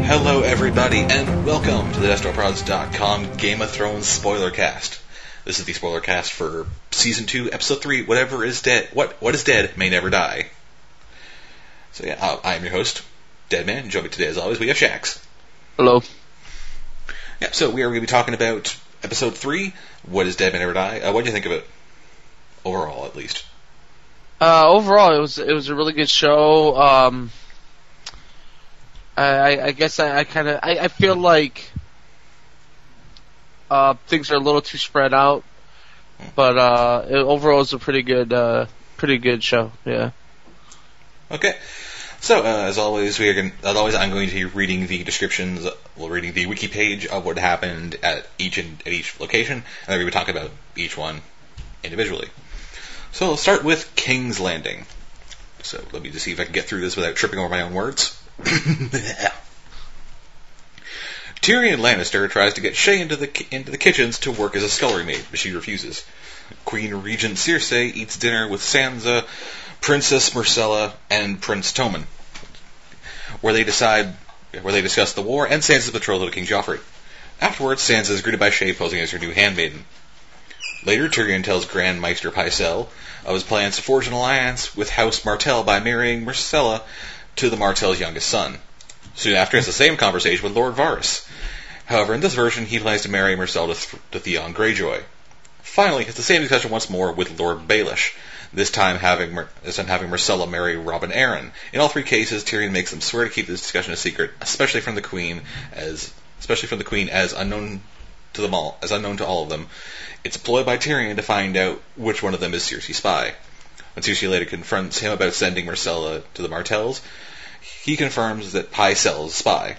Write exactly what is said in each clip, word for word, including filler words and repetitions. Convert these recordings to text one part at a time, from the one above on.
Hello everybody, and welcome to the Destroprods dot com Game of Thrones spoiler cast. This is the spoiler cast for Season two, Episode three, Whatever is Dead, What What is Dead May Never Die. So yeah, uh, I am your host, Deadman, and joining me today as always, we have Shax. Hello. Yeah, so we are going to be talking about Episode three, What is Dead May Never Die. Uh, what do you think of it? Overall, at least. Uh, overall, it was it was a really good show. Um, I, I guess I, I kind of I, I feel like uh, things are a little too spread out, but uh, it, overall, it's a pretty good uh, pretty good show. Yeah. Okay. So, uh, as always, we are going, as always, I'm going to be reading the descriptions, well, reading the wiki page of what happened at each at each location, and then we're going to be talking about each one individually. So, let's start with King's Landing. So, let me just see if I can get through this without tripping over my own words. Tyrion Lannister tries to get Shae into the into the kitchens to work as a scullery maid, but she refuses. Queen Regent Cersei eats dinner with Sansa, Princess Myrcella, and Prince Tommen, where they decide where they discuss the war and Sansa's betrothal to King Joffrey. Afterwards, Sansa is greeted by Shae posing as her new handmaiden. Later, Tyrion tells Grand Maester Pycelle of his plans to forge an alliance with House Martell by marrying Myrcella to the Martell's youngest son. Soon after, he has the same conversation with Lord Varys. However, in this version, he plans to marry Myrcella to, Th- to Theon Greyjoy. Finally, he has the same discussion once more with Lord Baelish, this time having Mer- this time having Myrcella marry Robin Arryn. In all three cases, Tyrion makes them swear to keep this discussion a secret, especially from the Queen, as especially from the Queen as unknown to them all, as unknown to all of them. It's a ploy by Tyrion to find out which one of them is Cersei's spy. When Cersei later confronts him about sending Myrcella to the Martells, he confirms that Pycelle is a spy.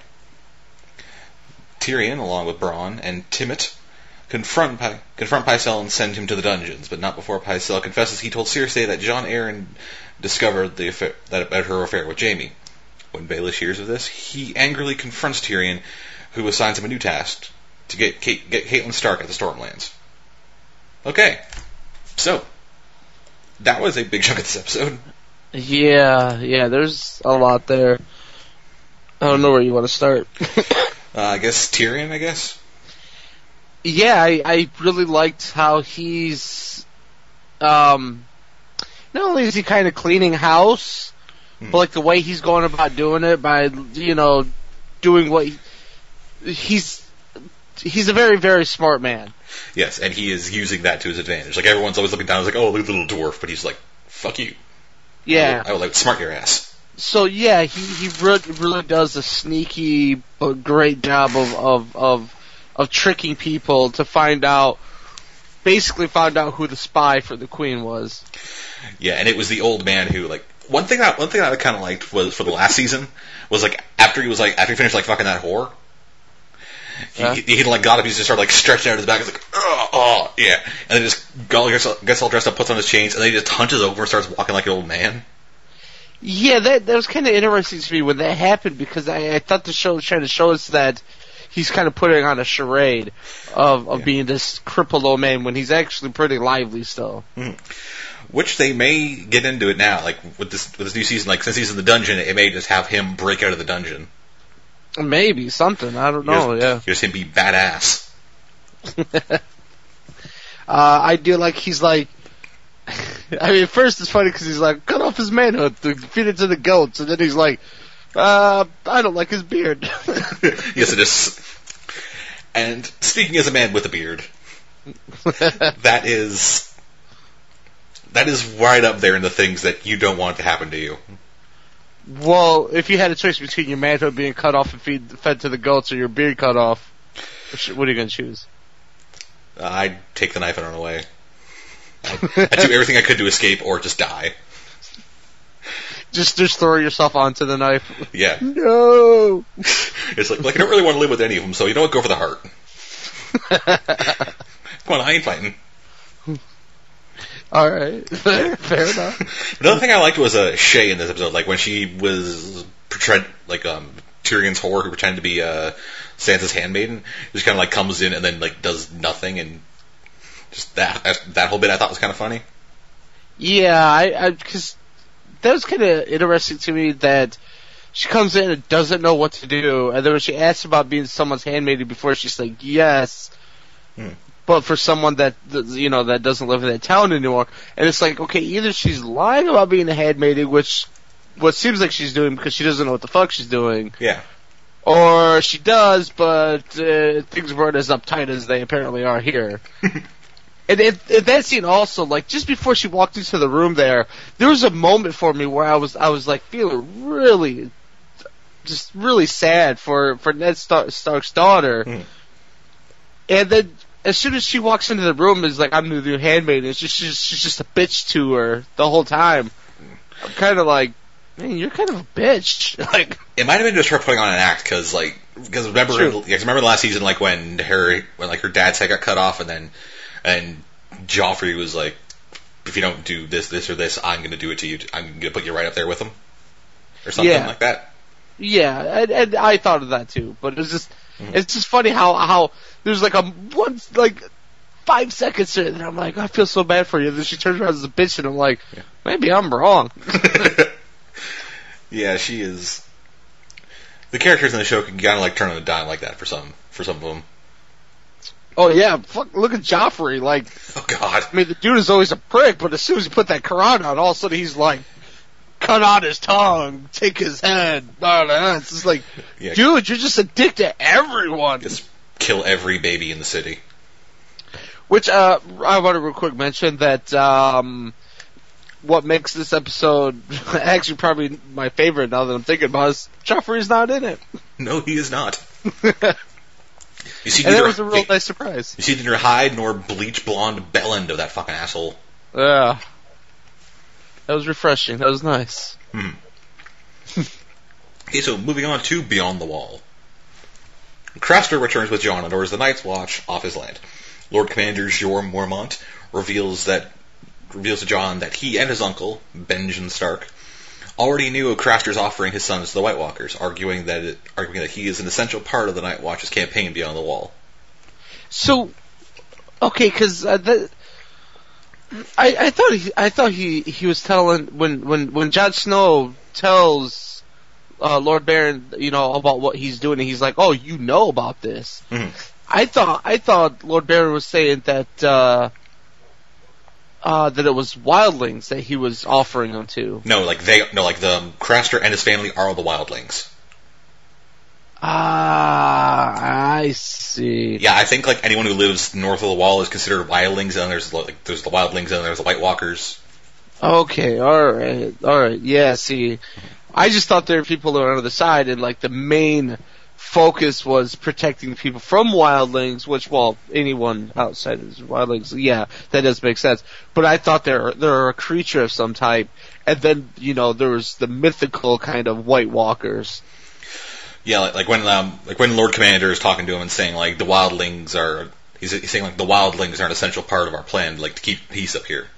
Tyrion, along with Bronn and Timett, confront Py- confront Pycelle and send him to the dungeons, but not before Pycelle confesses he told Cersei that Jon Arryn discovered the affair, that about her affair with Jaime. When Baelish hears of this, he angrily confronts Tyrion, who assigns him a new task to get Kate, get Catelyn Stark at the Stormlands. Okay, so that was a big chunk of this episode. Yeah, yeah. There's a lot there. I don't know where you want to start. uh, I guess Tyrion. I guess. Yeah, I, I really liked how he's. Um, not only is he kind of cleaning house, hmm. but like the way he's going about doing it by you know doing what he, he's. He's a very, very smart man. Yes, and he is using that to his advantage. Like, everyone's always looking down, like, oh, look at the little dwarf, but he's like, fuck you. Yeah. I would, I would like, smart your ass. So, yeah, he, he really, really does a sneaky but great job of, of, of, of tricking people to find out, basically find out who the spy for the Queen was. Yeah, and it was the old man who, like, one thing I, one thing I kind of liked was, for the last season, was, like, after he was, like, after he finished, like, fucking that whore, He, huh? he, he like got up, he just started like stretching out his back, he's like, oh, oh, yeah, and then just gets, gets all dressed up, puts on his chains, and then he just hunches over and starts walking like an old man. Yeah, that that was kind of interesting to me when that happened, because I, I thought the show was trying to show us that he's kind of putting on a charade of, of yeah. being this crippled old man when he's actually pretty lively still. Mm. Which they may get into it now, like with this with this new season, like since he's in the dungeon, it may just have him break out of the dungeon. Maybe something. I don't know. Here's, yeah. Here's him be badass. uh, I do like he's like. I mean, at first it's funny because he's like, cut off his manhood to feed it to the goats, and then he's like, uh, I don't like his beard. Yes, it is. And speaking as a man with a beard, that is that is right up there in the things that you don't want to happen to you. Well, if you had a choice between your manhood being cut off and feed, fed to the goats or your beard cut off, what are you going to choose? Uh, I'd take the knife and run away. I'd, I'd do everything I could to escape or just die. Just just throw yourself onto the knife? Yeah. No! It's like, like, I don't really want to live with any of them, so you know what, go for the heart. Come on, I ain't fighting. Alright, fair, fair enough. Another thing I liked was uh, Shae in this episode, like when she was portrayed, like um, Tyrion's whore who pretended to be uh, Sansa's handmaiden, just kind of like comes in and then like does nothing, and just that that whole bit I thought was kind of funny. Yeah, I because that was kind of interesting to me that she comes in and doesn't know what to do, and then when she asks about being someone's handmaiden before, she's like, yes, hmm. but for someone that, you know, that doesn't live in that town anymore, and it's like, okay, either she's lying about being a handmaiden, which, what seems like she's doing because she doesn't know what the fuck she's doing. Yeah. Or she does, but uh, things weren't as uptight as they apparently are here. And in, in that scene also, like, just before she walked into the room there, there was a moment for me where I was, I was like, feeling really, just really sad for, for Ned Stark, Stark's daughter. Mm. And then, as soon as she walks into the room, it's like, I'm the new handmaiden. It's just, she's, she's just a bitch to her the whole time. I'm kind of like, man, you're kind of a bitch. Like, it might have been just her putting on an act, because like, because remember, because remember the last season, like when her, when like her dad's head got cut off, and then, and Joffrey was like, if you don't do this, this, or this, I'm going to do it to you. I'm going to put you right up there with him, or something yeah. like that. Yeah, and, and I thought of that too, but it's just, mm-hmm. it's just funny how how there's like a one like five seconds there, and I'm like, I feel so bad for you. And then she turns around as a bitch, and I'm like, yeah. maybe I'm wrong. Yeah, she is. The characters in the show can kind of like turn on a dime like that for some for some of them. Oh yeah, fuck! Look at Joffrey. Like, oh god. I mean, the dude is always a prick, but as soon as he put that Quran on, all of a sudden he's like, cut out his tongue, take his head. Blah, blah, blah. It's just like, yeah. Dude, you're just a dick to everyone. Just kill every baby in the city. Which uh, I want to real quick mention that. Um, What makes this episode actually probably my favorite now that I'm thinking about it is Joffrey's not in it. No, he is not. You see and that was a real nice surprise. You see neither hide nor bleach blonde bell end of that fucking asshole. Yeah. That was refreshing. That was nice. Hmm. Okay, so moving on to Beyond the Wall. Craster returns with Jon and orders the Night's Watch off his land. Lord Commander Jorah Mormont reveals that reveals to Jon that he and his uncle, Benjen Stark, already knew of Craster's offering his sons to the White Walkers, arguing that it, arguing that he is an essential part of the Night Watch's campaign Beyond the Wall. So, okay, because uh, I I thought he I thought he, he was telling when when when Jon Snow tells uh, Lord Baron, you know, about what he's doing, and he's like, oh, you know about this. Mm-hmm. I thought I thought Lord Baron was saying that. Uh, Uh, that it was wildlings that he was offering them to. No, like they, no, like the um, Craster and his family are the wildlings. Ah, I see. Yeah, I think like anyone who lives north of the Wall is considered wildlings, and there's like there's the wildlings and there's the White Walkers. Okay, all right, all right. Yeah, see, I just thought there were people that were on the other side, and like the main focus was protecting people from wildlings, which, well, anyone outside of wildlings, yeah, that does make sense. But I thought they're, they're a creature of some type, and then, you know, there was the mythical kind of White Walkers. Yeah, like, like when um, like when Lord Commander is talking to him and saying, like, the wildlings are, he's, he's saying, like, the wildlings are an essential part of our plan, like, to keep peace up here.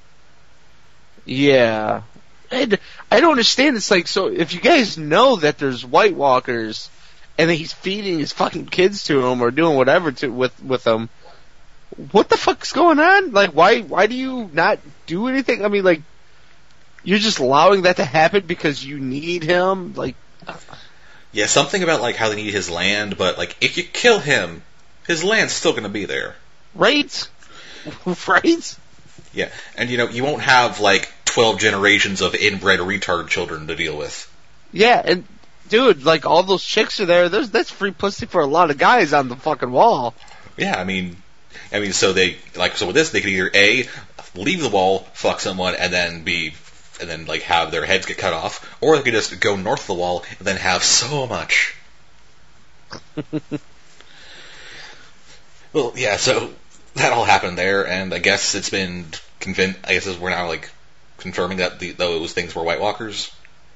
Yeah. And I don't understand, it's like, so if you guys know that there's White Walkers, and then he's feeding his fucking kids to him or doing whatever to with with them. What the fuck's going on? Like, why why do you not do anything? I mean, like, you're just allowing that to happen because you need him. Like, yeah, something about like how they need his land, but like if you kill him, his land's still going to be there, right? Right? Yeah, and you know you won't have like twelve generations of inbred retard children to deal with. Yeah, and. Dude, like, all those chicks are there. There's, that's free pussy for a lot of guys on the fucking wall. Yeah, I mean, I mean, so they, like, so with this, they could either A, leave the wall, fuck someone, and then B, and then, like, have their heads get cut off, or they could just go north of the wall, and then have so much. Well, yeah, so that all happened there, and I guess it's been convinced, I guess we're now, like, confirming that the, those things were White Walkers.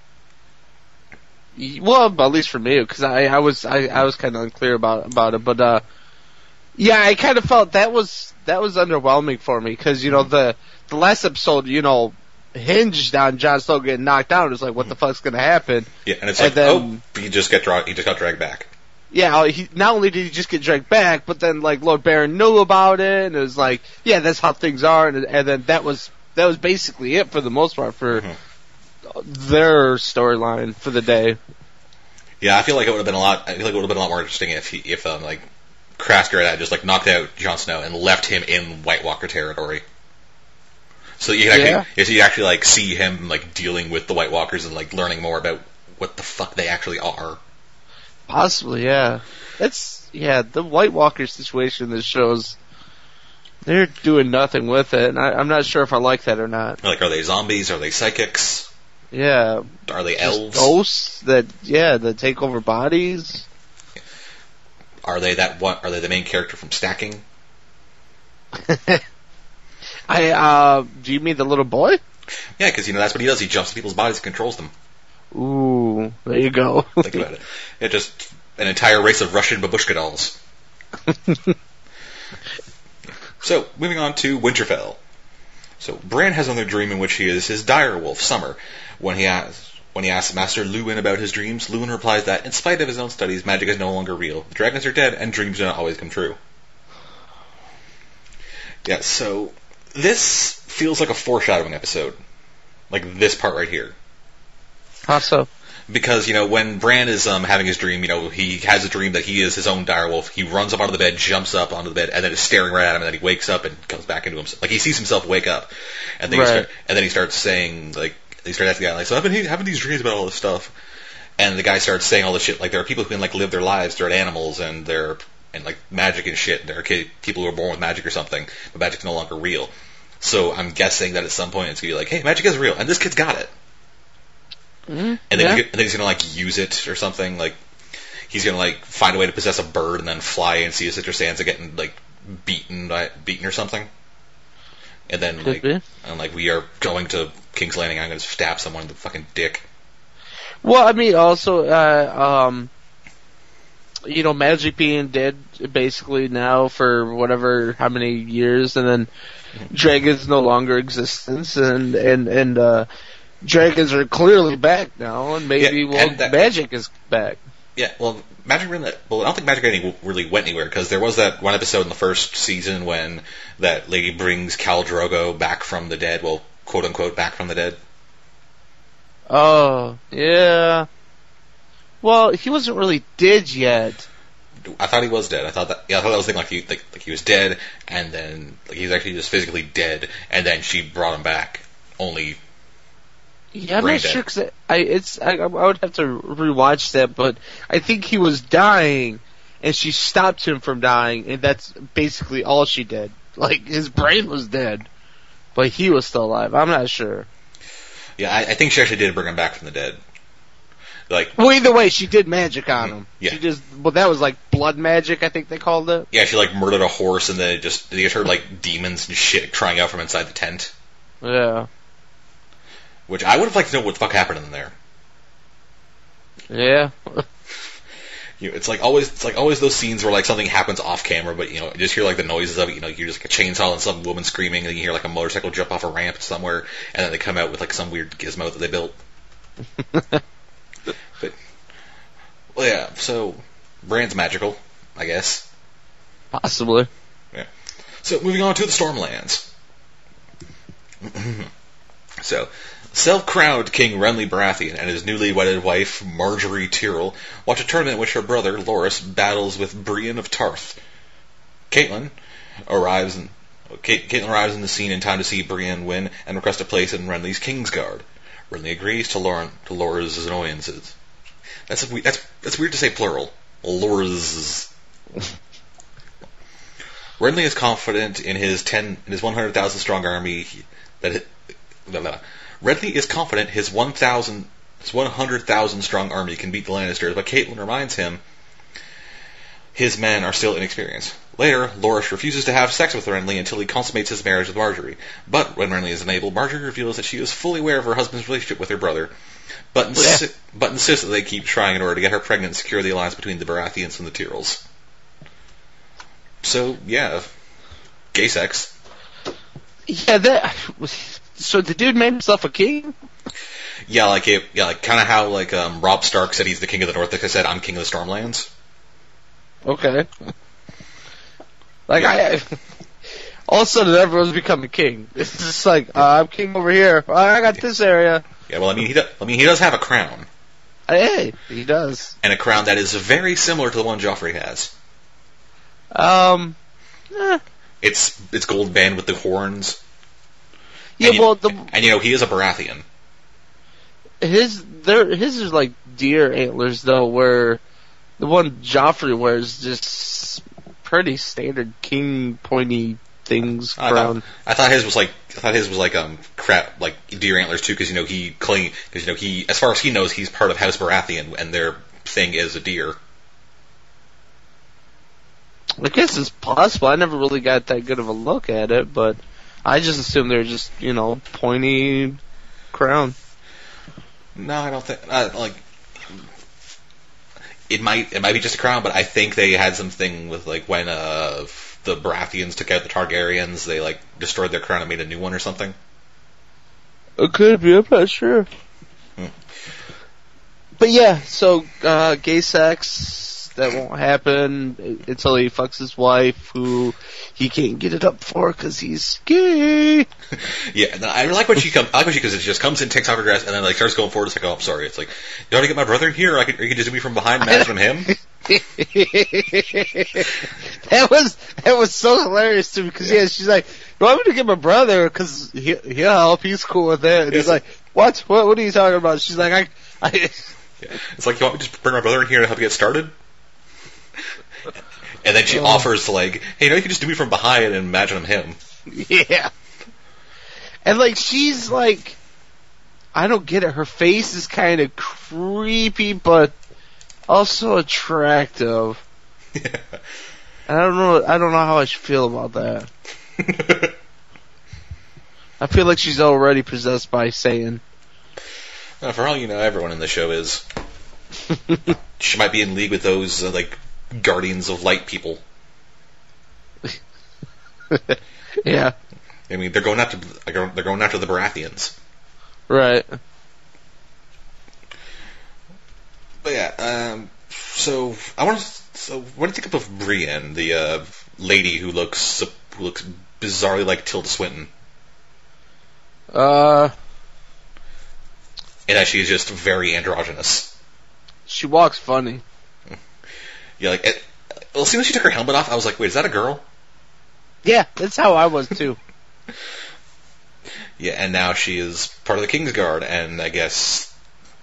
Well, at least for me, because I, I was I, I was kind of unclear about about it, but uh, yeah, I kind of felt that was that was underwhelming for me because you know the the last episode you know hinged on Jon Snow getting knocked down. It was like, what the fuck's gonna happen? Yeah, and it's and like, then, oh, he just got dra- he just got dragged back. Yeah, he not only did he just get dragged back, but then like Lord Baron knew about it, and it was like, yeah, that's how things are, and, and then that was that was basically it for the most part for. Mm-hmm. their storyline for the day. Yeah, I feel like it would have been a lot. I feel like it would have been a lot more interesting if he, if um, like Crasker had just like knocked out Jon Snow and left him in White Walker territory. So you could actually, Yeah. if you actually like see him like dealing with the White Walkers and like learning more about what the fuck they actually are. Possibly, yeah. That's yeah. The White Walker situation in this shows. They're doing nothing with it, and I, I'm not sure if I like that or not. Like, are they zombies? Are they psychics? Yeah. Are they Just elves? Ghosts that, yeah, that take over bodies. Are they that one? Are they the main character from Stacking? I, uh, do you mean the little boy? Yeah, because you know that's what he does. He jumps in people's bodies and controls them. Ooh, there you go. Think about it. Yeah, just an entire race of Russian babushka dolls. So, moving on to Winterfell. So, Bran has another dream in which he is his dire wolf, Summer. When he asks, when he asks Master Luwin about his dreams, Luwin replies that, in spite of his own studies, magic is no longer real. The dragons are dead, and dreams do not always come true. Yeah, so, this feels like a foreshadowing episode. Like this part right here. How so? Because, you know, when Bran is um, having his dream, you know, he has a dream that he is his own direwolf. He runs up out of the bed, jumps up onto the bed, and then is staring right at him, and then he wakes up and comes back into himself. Like, he sees himself wake up. And then, right. he, start, and then he starts saying, like, he starts asking the guy, like, so I've been having these dreams about all this stuff. And the guy starts saying all this shit, like, there are people who can, like, live their lives, they're animals, and they're, and, like, magic and shit. There are kid, people who are born with magic or something, but magic's no longer real. So I'm guessing that at some point it's going to be like, hey, magic is real, and this kid's got it. Mm-hmm. And then, yeah. he, and then he's gonna like use it or something. Like he's gonna like find a way to possess a bird and then fly and see his sister Sansa getting like beaten by beaten or something. And then Could like be. and like we are going to King's Landing. I'm gonna stab someone in the fucking dick. Well, I mean, also, uh, um, you know, magic being dead basically now for whatever how many years, and then dragons no longer existence, and and and uh. Dragons are clearly back now, and maybe Yeah, well, and that- magic is back. Yeah, well, Magic really, well, I don't think Magic any really went anywhere because there was that one episode in the first season when that lady brings Khal Drogo back from the dead. Well, quote unquote, back from the dead. Oh, yeah. Well, he wasn't really dead yet. I thought he was dead. I thought that. Yeah, I thought that was the thing. Like he, like, like he was dead, and then like he was actually just physically dead, and then she brought him back. Only. Yeah, I'm Brain not dead. sure 'cause I, I it's I, I would have to rewatch that, but I think he was dying, and she stopped him from dying, and that's basically all she did. Like his brain was dead, but he was still alive. I'm not sure. Yeah, I, I think she actually did bring him back from the dead. Like, Well, either way, she did magic on him. Yeah. She just well, that was like blood magic, I think they called it. yeah, she like murdered a horse, and then it just you heard like demons and shit crying out from inside the tent. Yeah, Which I would have liked to know what the fuck happened in there. yeah. You know, it's like always, it's like always those scenes where like something happens off camera, but you know, you just hear like the noises of it. You know, you hear just like a chainsaw and some woman screaming, and then you hear like a motorcycle jump off a ramp somewhere, and then they come out with like some weird gizmo that they built. But well, yeah. So Bran's magical, I guess. Possibly. Yeah. So moving on to the Stormlands. So, self-crowned King Renly Baratheon and his newly wedded wife, Marjorie Tyrell, watch a tournament in which her brother, Loras, battles with Brienne of Tarth. Caitlyn arrives in, Cait- Caitlyn arrives in the scene in time to see Brienne win and request a place in Renly's Kingsguard. Renly agrees to Lauren to Loras' annoyances. That's, a, we- that's, that's weird to say plural. Loras. Renly is confident in his ten in his one hundred thousand strong army that it, blah, blah. Renly is confident his one thousand his one hundred thousand strong army can beat the Lannisters, but Caitlyn reminds him his men are still inexperienced. Later, Loras refuses to have sex with Renly until he consummates his marriage with Marjorie. But when Renly is unable, Marjorie reveals that she is fully aware of her husband's relationship with her brother, but, insi- Yeah. but insists that they keep trying in order to get her pregnant and secure the alliance between the Baratheons and the Tyrells. So, yeah, gay sex. Yeah, that. So the dude made himself a king? Yeah, like it, yeah, like kind of how like um, Robb Stark said he's the king of the North. Like I said, I'm king of the Stormlands. Okay. Like I, all of a sudden everyone's becoming king. It's just like uh, I'm king over here. I got this area. Yeah, well, I mean, he does, I mean, he does have a crown. Hey, he does. And a crown that is very similar to the one Joffrey has. Um, eh. It's it's gold band with the horns. Yeah, and, well, you, the and you know he is a Baratheon. his there his is like deer antlers though, where the one Joffrey wears just pretty standard king pointy things I crown. thought, I thought his was like I thought his was like um crap like deer antlers too, because you know he claim because you know he as far as he knows he's part of House Baratheon and their thing is a deer. I guess it's possible. I never really got that good of a look at it, but I just assumed they're just, you know, pointy crown. No, I don't think uh, like it might it might be just a crown, but I think they had something with like when uh the Baratheons took out the Targaryens, they like destroyed their crown and made a new one or something. It could be. I'm not sure. Hmm. But yeah, so uh, gay sex. That won't happen until he fucks his wife, who he can't get it up for because he's gay. Yeah, and I like when she comes. I like when she because it just comes in, takes off her dress, and then like starts going forward. It's like, oh, I'm sorry. It's like, you want to get my brother in here? Or I can, or you can just do me from behind, imagine him. that was that was so hilarious to me because yeah, she's like, you want me to get my brother because he, he'll help. He's cool with it. And he's like, what? What? What are you talking about? She's like, I. I yeah. It's like, you want me to just bring my brother in here to help you get started? And then she oh. offers to like, hey, you know, you can just do me from behind and imagine him. Yeah. And like, she's like, I don't get it. Her face is kind of creepy, but also attractive. Yeah. I don't know. I don't know how I should feel about that. I feel like she's already possessed by Satan. Well, for all you know, everyone in the show is. She might be in league with those uh, like Guardians of Light people. Yeah. I mean, they're going after they're going after the Baratheons. Right. But yeah, um, so I want to. So what do you think of Brienne, the uh, lady who looks who looks bizarrely like Tilda Swinton? Uh. And that she is just very androgynous. She walks funny. Yeah, like it, well, as soon as she took her helmet off, I was like, wait, is that a girl? Yeah, that's how I was too. Yeah, and now she is part of the Kingsguard, and I guess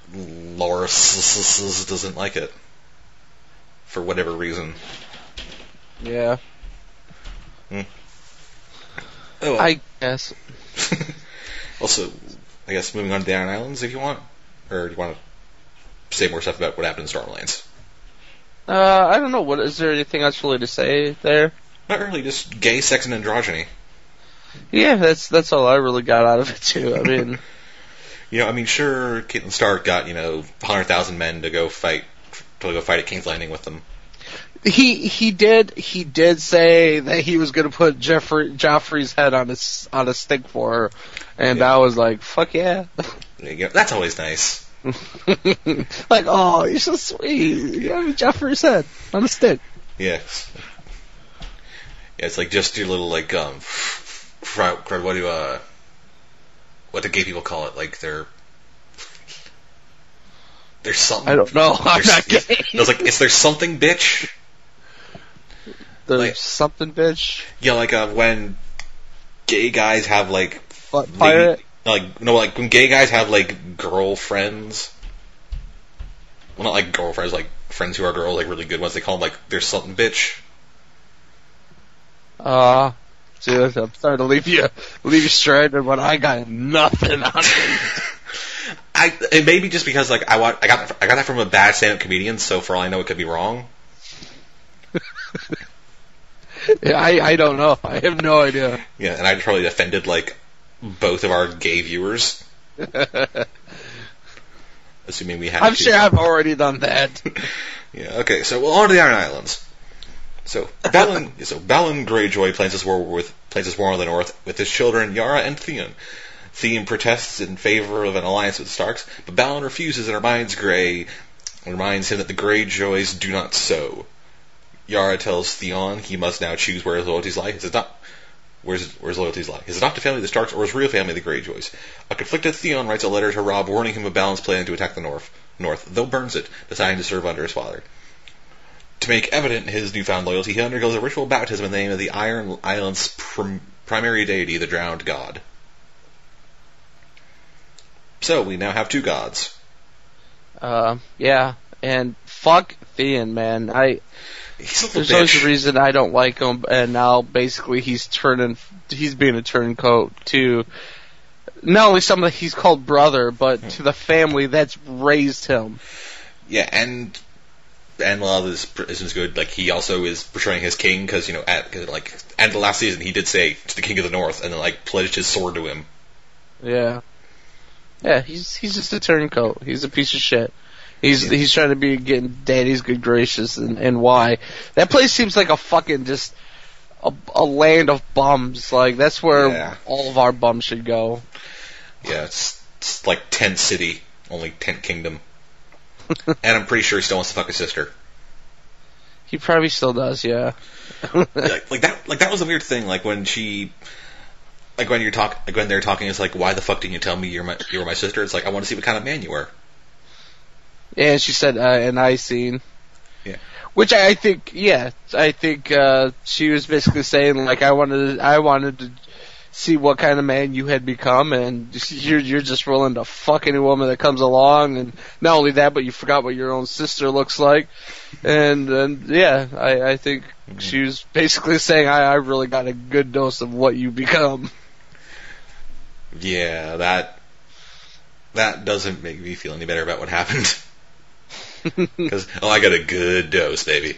Loras doesn't like it for whatever reason. Yeah. Hmm. Oh, well. I guess. Also, I guess moving on to the Iron Islands, if you want, or do you want to say more stuff about what happened in Stormlands? Uh, I don't know. What is there anything else really to say there? Not really, just gay, sex, and androgyny. Yeah, that's that's all I really got out of it too. I mean, you know, I mean, sure, Caitlin Stark got you know one hundred thousand men to go fight to go fight at King's Landing with them. he he did he did say that he was going to put Jeffrey Joffrey's head on a s- on a stick for her, and Yeah. I was like, fuck yeah. There you go. That's always nice. Like, oh, you're so sweet. You have Joffrey's head on a stick. Yes. Yeah, it's like just your little like um, fr- fr- what do uh, what do gay people call it? Like they're there's something. I don't know. I'm There's- not gay. It's, it's like it's there's something, bitch. There's like- something, bitch. Yeah, like uh, when gay guys have like What, pirate? lady- like no, like when gay guys have like girlfriends. Well, not like girlfriends, like friends who are girls, like really good ones. They call them like there's something, bitch. Uh, dude, I'm starting to leave you, leave you stranded when I got nothing on it. I it may be just because like I want I got I got that from a bad stand-up comedian, so for all I know, it could be wrong. Yeah, I, I don't know. I have no idea. Yeah, and I just probably offended like both of our gay viewers, assuming we have. I'm sure I've already done that. Yeah. Okay. So well, on to the Iron Islands. So Balin, so Balin Greyjoy plans his war with plans his war on the north with his children Yara and Theon. Theon protests in favor of an alliance with the Starks, but Balin refuses and reminds Grey reminds him that the Greyjoys do not sow. Yara tells Theon he must now choose where his loyalties lie. He says, "Not, Where's where's loyalties lie? His adopted family, the Starks, or his real family, the Greyjoys? A conflicted Theon writes a letter to Robb warning him of a balanced plan to attack the North, North, though burns it, deciding to serve under his father. To make evident his newfound loyalty, he undergoes a ritual baptism in the name of the Iron Island's prim- primary deity, the drowned god. So, we now have two gods. Uh, yeah, and fuck Theon, man. I He's a little There's bitch. always a reason I don't like him, and now basically he's turning, he's being a turncoat to not only someone that he's called brother, but to the family that's raised him. Yeah, and and a lot of this isn't good. Like, he also is portraying his king, because, you know, at like end of the last season, he did say to the King of the North, and then like pledged his sword to him. Yeah, yeah, he's he's just a turncoat. He's a piece of shit. He's Yeah. he's trying to be getting daddy's good gracious, and, and why? That place seems like a fucking just a, a land of bums. Like, that's where Yeah. all of our bums should go. Yeah, it's, it's like Tent City, only Tent Kingdom. And I'm pretty sure he still wants to fuck his sister. He probably still does, yeah. like, like that, like that was a weird thing. Like when she, like when you're talk, like when they're talking, it's like, why the fuck didn't you tell me you're my, you were my sister? It's like, I want to see what kind of man you were. Yeah, she said uh, an eye scene. Yeah. Which I think, yeah, I think uh, she was basically saying like, I wanted, I wanted to see what kind of man you had become, and you're you're just willing to fuck any woman that comes along, and not only that, but you forgot what your own sister looks like, and and yeah, I I think mm-hmm. she was basically saying, I I really got a good dose of what you become. Yeah, that that doesn't make me feel any better about what happened. Because, oh, I got a good dose, baby.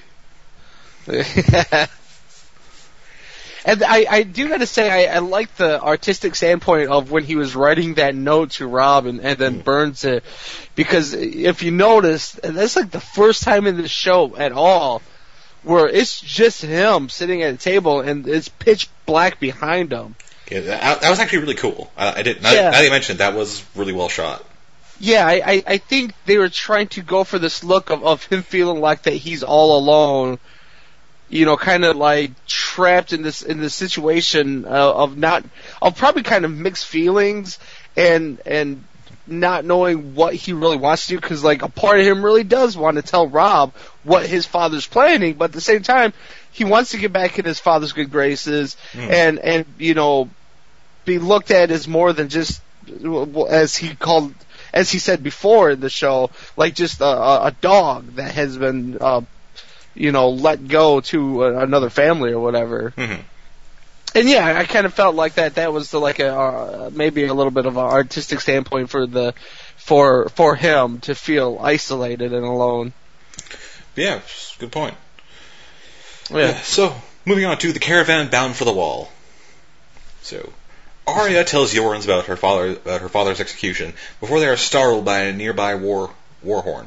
And I, I do gotta say, I, I like the artistic standpoint of when he was writing that note to Robb and, and then mm. burns it. Because if you notice, and that's like the first time in the show at all where it's just him sitting at a table and it's pitch black behind him. Yeah, that, that was actually really cool. I, I did. Now, yeah. now that you mentioned it, that was really well shot. Yeah, I, I, I think they were trying to go for this look of, of him feeling like that he's all alone, you know, kind of like trapped in this in this situation uh, of not of probably kind of mixed feelings and and not knowing what he really wants to do, because like a part of him really does want to tell Robb what his father's planning, but at the same time he wants to get back in his father's good graces mm. and and you know be looked at as more than just, as he called. As he said before in the show, like just a, a dog that has been, uh, you know, let go to a, another family or whatever. Mm-hmm. And yeah, I kind of felt like that. That was the, like a uh, maybe a little bit of an artistic standpoint for the for for him to feel isolated and alone. Yeah, good point. Yeah. yeah. So moving on to the caravan bound for the Wall. So. Arya tells Yoren about her father about her father's execution before they are startled by a nearby war war horn.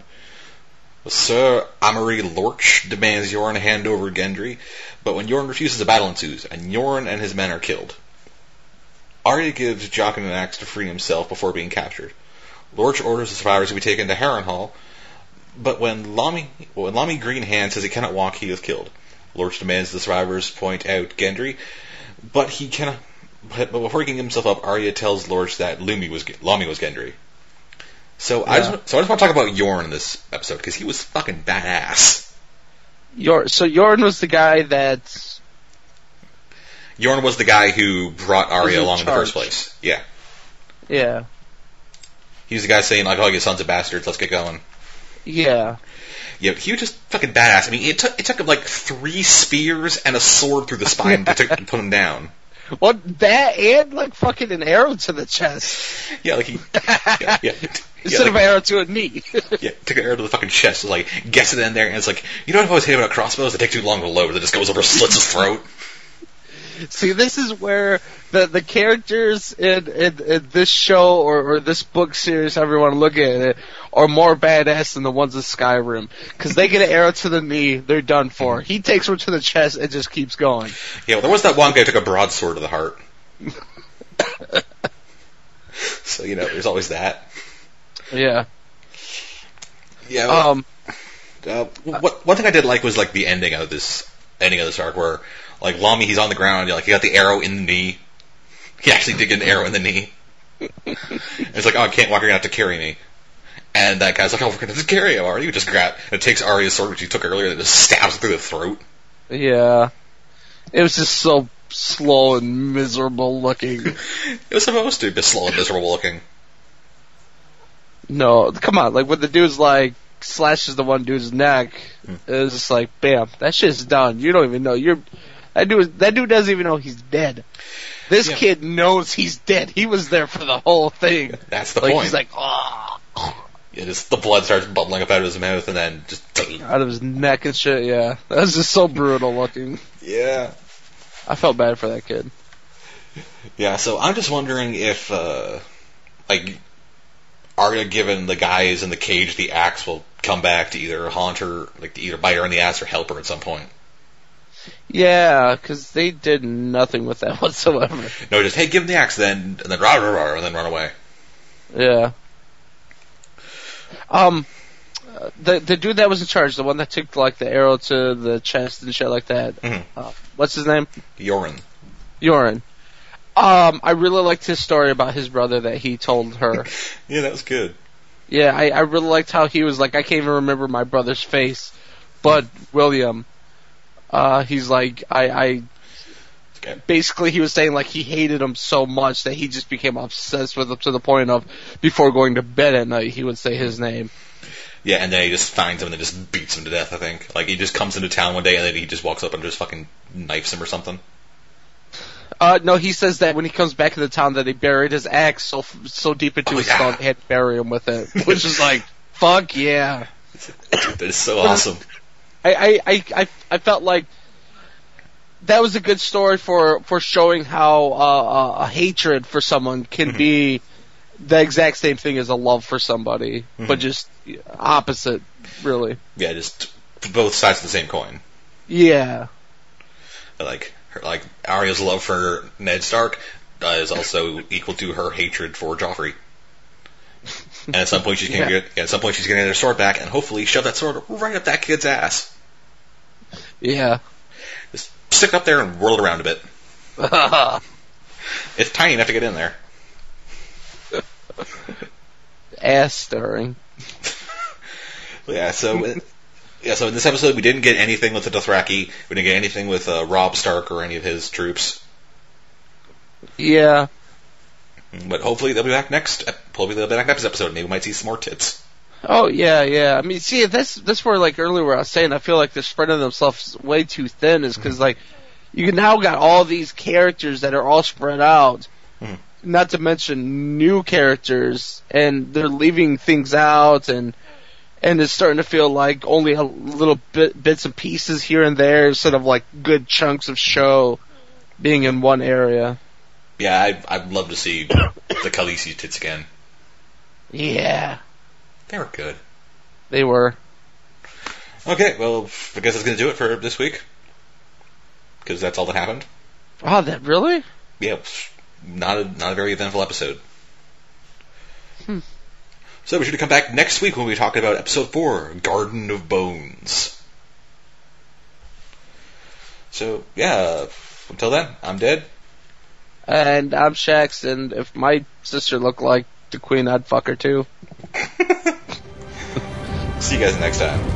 Sir Amory Lorch demands Yoren hand over Gendry, but when Yoren refuses, a battle ensues, and Yoren and his men are killed. Arya gives Jaqen an axe to free himself before being captured. Lorch orders the survivors to be taken to Harrenhal, but when Lamy when Lamy Greenhand says he cannot walk, he is killed. Lorch demands the survivors point out Gendry, but he cannot. But before he can get himself up, Arya tells Lorch that Lumi was Lamy was Gendry. So yeah. I just so I just want to talk about Yoren in this episode because he was fucking badass. Yor so Yoren was the guy that. Yoren was the guy who brought Arya along in the first place. Yeah. Yeah. He was the guy saying like, "Oh, you sons of bastards, let's get going." Yeah. Yeah, he was just fucking badass. I mean, it took it took him like three spears and a sword through the spine to, to put him down. What, that and like fucking an arrow to the chest. Yeah, like he. Yeah, yeah. Instead yeah, like, of an arrow to a knee. Yeah, took an arrow to the fucking chest, like gets it in there, and it's like, you know, if I was hitting with crossbows, it takes too long to load. It just goes over, slits his throat. See, this is where the the characters in, in, in this show or, or this book series, however you want to look at it, are more badass than the ones in Skyrim. Because they get an arrow to the knee, they're done for. He takes one to the chest and just keeps going. Yeah, well, there was that one guy who took a broadsword to the heart. So, you know, there's always that. Yeah. Yeah. Well, um. Uh, what, one thing I did like was like the ending of this ending of this arc, where Like, Lamy, he's on the ground, like, he got the arrow in the knee. He actually did get an arrow in the knee. And it's like, oh, I can't walk, you're gonna have to carry me. And that guy's like, oh, we're gonna just carry him, Arya. You just grab, and it takes Arya's sword, which he took earlier, and it just stabs through the throat. Yeah. It was just so slow and miserable looking. It was supposed to be slow and miserable looking. No, come on, like when the dude's like, slashes the one dude's neck, Hmm. it was just like, bam, that shit's done. You don't even know. You're, that dude, that dude doesn't even know he's dead. This Yeah. kid knows he's dead. He was there for the whole thing. That's the like, point. He's like, oh. Yeah, just the blood starts bubbling up out of his mouth, and then just... Out of his neck and shit, yeah. That was just so brutal looking. Yeah. I felt bad for that kid. Yeah, so I'm just wondering if, uh, like, Arya giving the guys in the cage the axe will come back to either haunt her, like, to either bite her in the ass or help her at some point. Yeah, because they did nothing with that whatsoever. No, just, hey, give him the axe, then, and then rah, rah, rah, and then run away. Yeah. Um, uh, the the dude that was in charge, the one that took like the arrow to the chest and shit like that. Mhm. Uh, what's his name? Yoren. Yoren. Um, I really liked his story about his brother that he told her. Yeah, that was good. Yeah, I, I really liked how he was like, I can't even remember my brother's face, but William. Uh, he's like, I, I. Okay. Basically, he was saying like he hated him so much that he just became obsessed with him to the point of before going to bed at night he would say his name. Yeah, and then he just finds him and then just beats him to death, I think. Like, he just comes into town one day and then he just walks up and just fucking knifes him or something. Uh, no, he says that when he comes back to the town that he buried his axe so so deep into Oh, his yeah. skull they had to bury him with it, which is like, fuck yeah. Dude, that is so awesome. I, I, I, I, I felt like that was a good story for, for showing how uh, a hatred for someone can Mhm. be the exact same thing as a love for somebody, Mhm. but just opposite, really. Yeah, just both sides of the same coin. Yeah. Like, her, like Arya's love for Ned Stark uh, is also equal to her hatred for Joffrey. And at some point she's gonna Yeah. get, at some point she's gonna get her sword back, and hopefully shove that sword right up that kid's ass. Yeah. Just stick it up there and whirl it around a bit. It's tiny enough to get in there. Ass stirring. Yeah, so yeah, so in this episode we didn't get anything with the Dothraki. We didn't get anything with uh, Robb Stark or any of his troops. Yeah. But hopefully they'll be back next. Hopefully they'll be back next episode. Maybe we might see some more tits. Oh yeah, yeah. I mean, see, that's that's where like earlier where I was saying I feel like they're spreading themselves way too thin is because like you now got all these characters that are all spread out, Mhm. not to mention new characters, and they're leaving things out, and and it's starting to feel like only a little bit bits and pieces here and there instead of like good chunks of show being in one area. Yeah, I'd, I'd love to see the Khaleesi tits again. Yeah, They were good. they were. Okay, well, I guess that's going to do it for this week. Because that's all that happened. Oh, that really? Yeah, not a, not a very eventful episode. Hmm. So be sure to come back next week when we talk about episode four, Garden of Bones. So, yeah, until then, I'm dead. And I'm Shax, and if my sister looked like the queen, I'd fuck her too. See you guys next time.